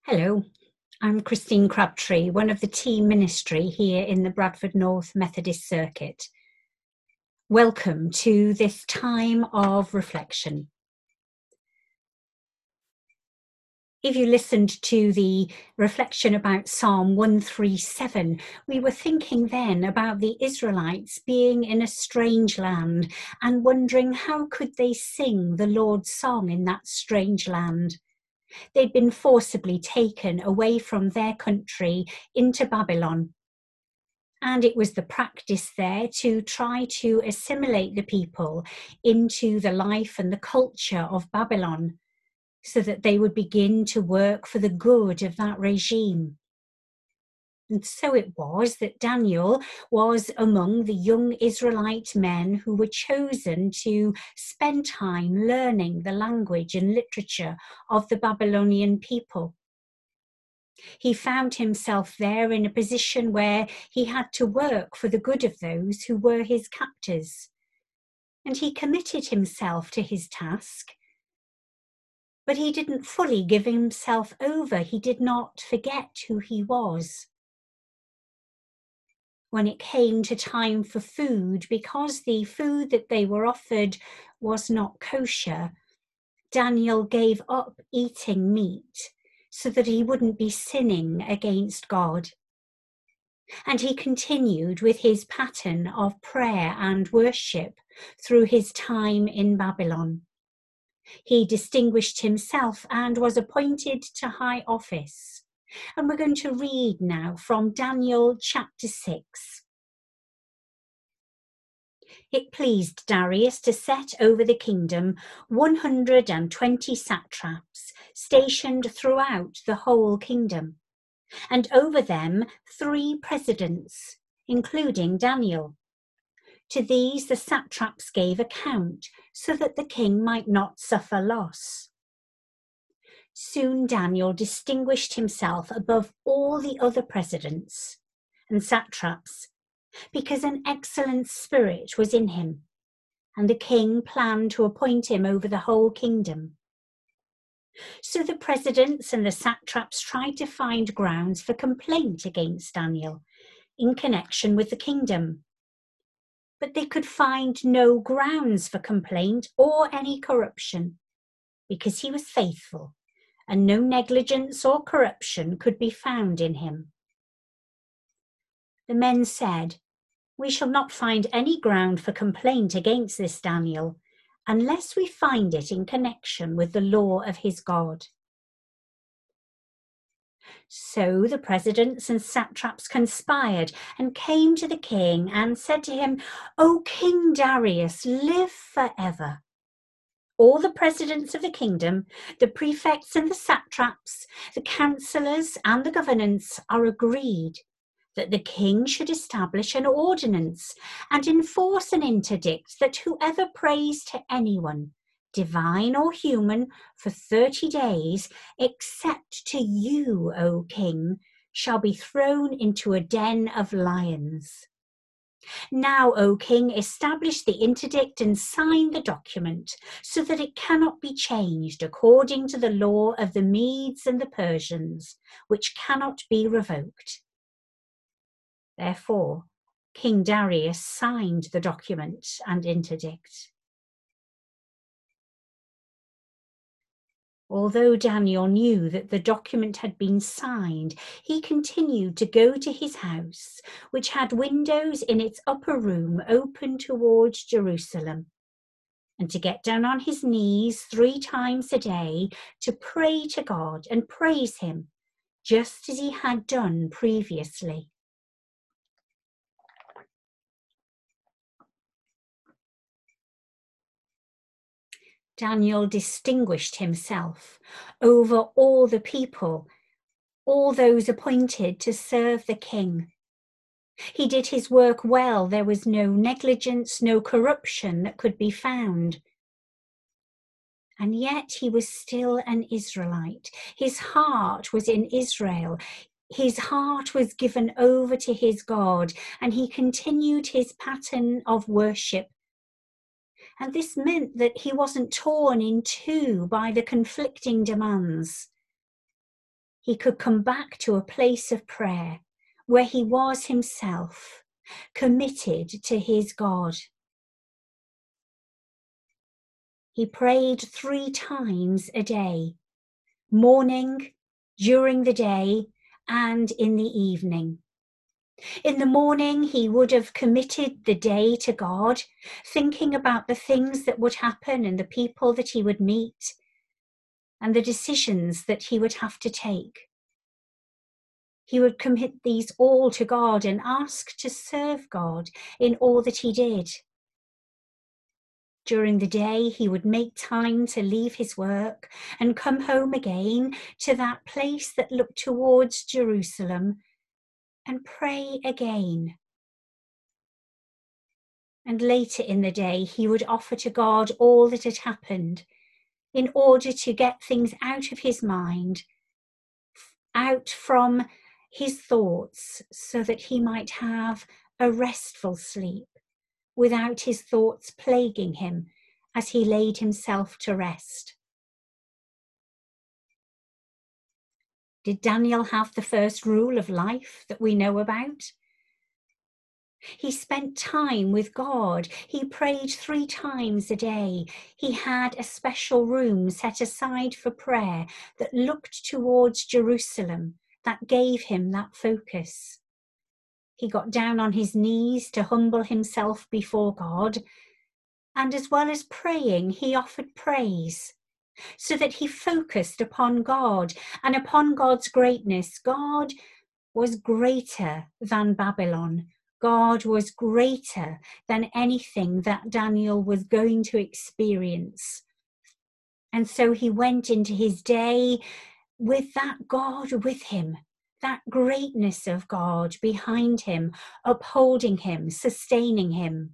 Hello, I'm Christine Crabtree, one of the team ministry here in the Bradford North Methodist Circuit. Welcome to this time of reflection. If you listened to the reflection about Psalm 137, we were thinking then about the Israelites being in a strange land and wondering how could they sing the Lord's song in that strange land. They'd been forcibly taken away from their country into Babylon. And it was the practice there to try to assimilate the people into the life and the culture of Babylon so that they would begin to work for the good of that regime. And so it was that Daniel was among the young Israelite men who were chosen to spend time learning the language and literature of the Babylonian people. He found himself there in a position where he had to work for the good of those who were his captors. And he committed himself to his task. But he didn't fully give himself over. He did not forget who he was. When it came to time for food, because the food that they were offered was not kosher, Daniel gave up eating meat so that he wouldn't be sinning against God. And he continued with his pattern of prayer and worship through his time in Babylon. He distinguished himself and was appointed to high office. And we're going to read now from Daniel chapter 6. It pleased Darius to set over the kingdom 120 satraps stationed throughout the whole kingdom, and over them 3 presidents, including Daniel. To these the satraps gave account so that the king might not suffer loss. Soon Daniel distinguished himself above all the other presidents and satraps because an excellent spirit was in him, and the king planned to appoint him over the whole kingdom. So the presidents and the satraps tried to find grounds for complaint against Daniel in connection with the kingdom. But they could find no grounds for complaint or any corruption, because he was faithful, and no negligence or corruption could be found in him. The men said, "We shall not find any ground for complaint against this Daniel, unless we find it in connection with the law of his God." So the presidents and satraps conspired and came to the king and said to him, "O King Darius, live forever. All the presidents of the kingdom, the prefects and the satraps, the councillors and the governors are agreed that the king should establish an ordinance and enforce an interdict that whoever prays to anyone, divine or human, for 30 days, except to you, O king, shall be thrown into a den of lions. Now, O king, establish the interdict and sign the document so that it cannot be changed according to the law of the Medes and the Persians, which cannot be revoked." Therefore, King Darius signed the document and interdict. Although Daniel knew that the document had been signed, he continued to go to his house, which had windows in its upper room open towards Jerusalem, and to get down on his knees 3 times a day to pray to God and praise him, just as he had done previously. Daniel distinguished himself over all the people, all those appointed to serve the king. He did his work well. There was no negligence, no corruption that could be found. And yet he was still an Israelite. His heart was in Israel. His heart was given over to his God, and he continued his pattern of worship. And this meant that he wasn't torn in two by the conflicting demands. he could come back to a place of prayer where he was himself committed to his God. He prayed 3 times a day, morning, during the day, and in the evening. In the morning, he would have committed the day to God, thinking about the things that would happen and the people that he would meet and the decisions that he would have to take. He would commit these all to God and ask to serve God in all that he did. During the day, he would make time to leave his work and come home again to that place that looked towards Jerusalem and pray again. And later in the day, he would offer to God all that had happened in order to get things out of his mind, out from his thoughts, so that he might have a restful sleep without his thoughts plaguing him as he laid himself to rest. Did Daniel have the first rule of life that we know about? He spent time with God. He prayed 3 times a day. He had a special room set aside for prayer that looked towards Jerusalem, that gave him that focus. He got down on his knees to humble himself before God. And as well as praying, he offered praise, so that he focused upon God and upon God's greatness. God was greater than Babylon. God was greater than anything that Daniel was going to experience. And so he went into his day with that God with him, that greatness of God behind him, upholding him, sustaining him.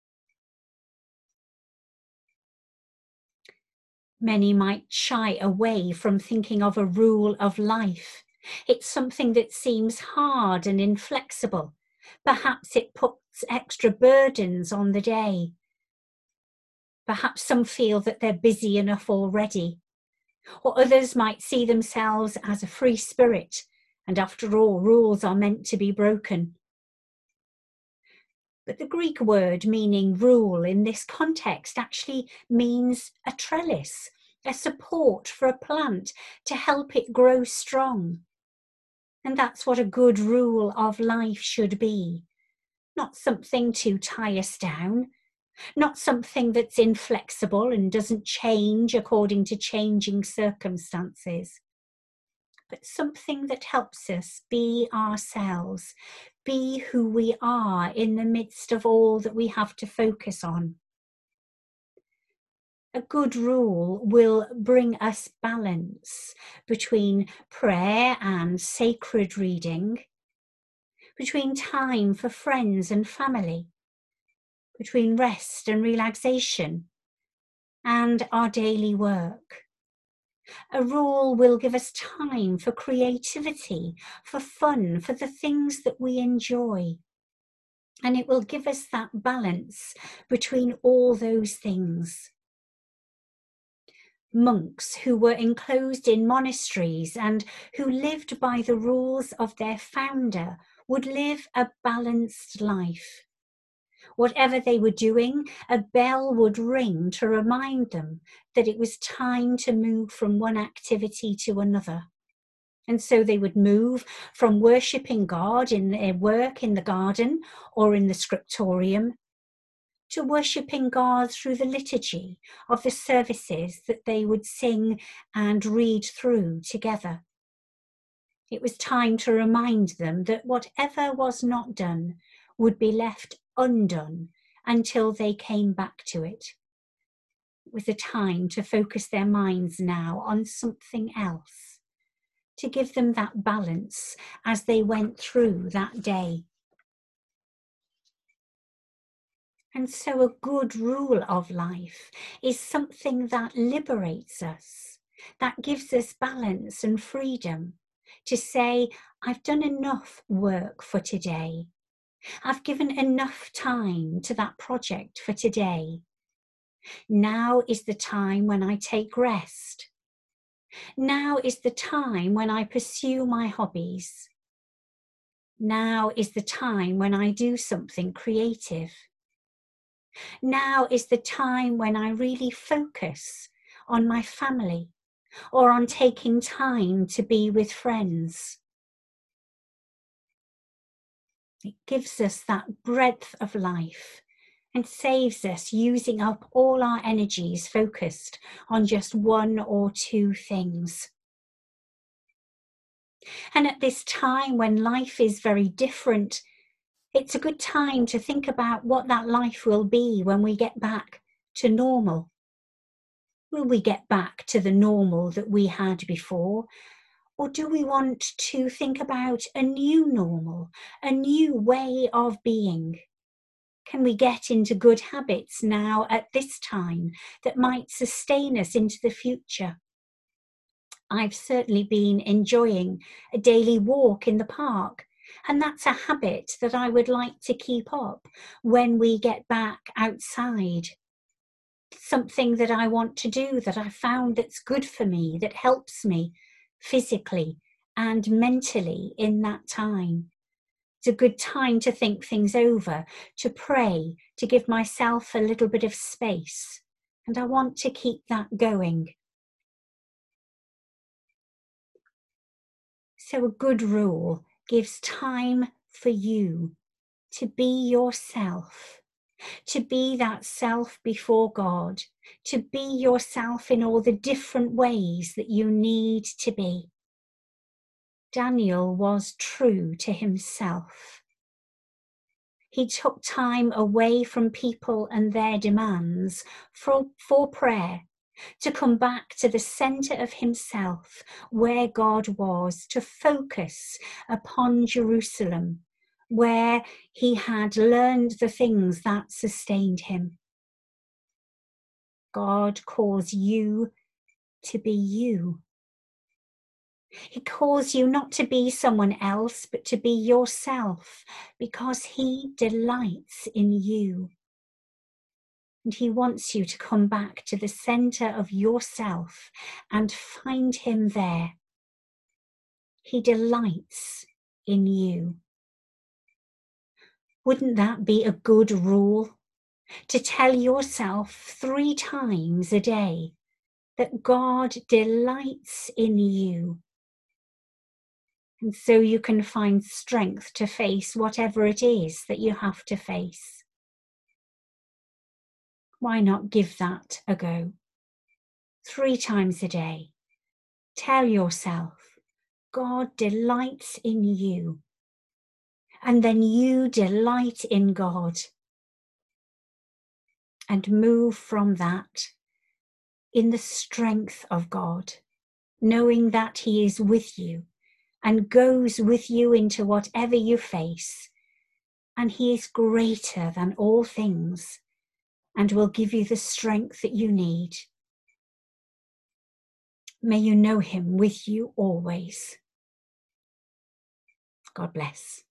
Many might shy away from thinking of a rule of life. It's something that seems hard and inflexible. Perhaps it puts extra burdens on the day. Perhaps some feel that they're busy enough already. Or others might see themselves as a free spirit, and after all, rules are meant to be broken. But the Greek word meaning rule in this context actually means a trellis, a support for a plant to help it grow strong. And that's what a good rule of life should be. Not something to tie us down, not something that's inflexible and doesn't change according to changing circumstances, but something that helps us be ourselves, be who we are in the midst of all that we have to focus on. A good rule will bring us balance between prayer and sacred reading, between time for friends and family, between rest and relaxation, and our daily work. A rule will give us time for creativity, for fun, for the things that we enjoy. And it will give us that balance between all those things. Monks who were enclosed in monasteries and who lived by the rules of their founder would live a balanced life. Whatever they were doing, a bell would ring to remind them that it was time to move from one activity to another. And so they would move from worshipping God in their work in the garden or in the scriptorium to worshipping God through the liturgy of the services that they would sing and read through together. It was time to remind them that whatever was not done would be left undone until they came back to it. It was a time to focus their minds now on something else, to give them that balance as they went through that day. And so a good rule of life is something that liberates us, that gives us balance and freedom to say, I've done enough work for today. I've given enough time to that project for today. Now is the time when I take rest. Now is the time when I pursue my hobbies. Now is the time when I do something creative. Now is the time when I really focus on my family or on taking time to be with friends. It gives us that breadth of life and saves us using up all our energies focused on just one or two things. And at this time when life is very different, it's a good time to think about what that life will be when we get back to normal. Will we get back to the normal that we had before? Or do we want to think about a new normal, a new way of being? Can we get into good habits now at this time that might sustain us into the future? I've certainly been enjoying a daily walk in the park, and that's a habit that I would like to keep up when we get back outside. Something that I want to do that I found that's good for me, that helps me physically and mentally in that time. It's a good time to think things over, to pray, to give myself a little bit of space. And I want to keep that going. So a good rule gives time for you to be yourself, to be that self before God, to be yourself in all the different ways that you need to be. Daniel was true to himself. He took time away from people and their demands for prayer, to come back to the center of himself, where God was, to focus upon Jerusalem, where he had learned the things that sustained him. God calls you to be you. He calls you not to be someone else, but to be yourself, because he delights in you. And he wants you to come back to the center of yourself and find him there. He delights in you. Wouldn't that be a good rule? To tell yourself 3 times a day that God delights in you. And so you can find strength to face whatever it is that you have to face. Why not give that a go? 3 times a day. Tell yourself, God delights in you. And then you delight in God. And move from that in the strength of God, knowing that he is with you and goes with you into whatever you face. And he is greater than all things and will give you the strength that you need. May you know him with you always. God bless.